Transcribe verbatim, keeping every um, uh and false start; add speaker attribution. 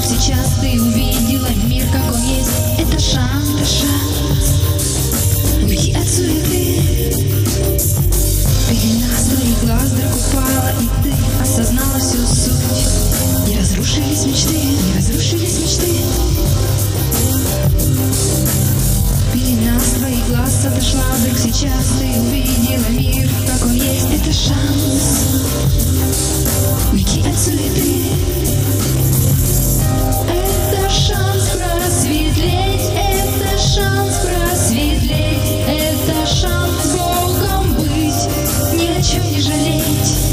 Speaker 1: сейчас ты увидела мир, как он есть. Это шанс, это шанс уйти от суеты. Пелена с твоих глаз вдруг упала, и ты осознала всю суть. Не разрушились мечты, не разрушились мечты. Пелена с твоих глаз отошла, вдруг сейчас ты увидела мир, как он есть. Это шанс уйти от суеты. Это шанс просветлеть, это шанс просветлеть, это шанс Богом быть, ни о чем не жалеть.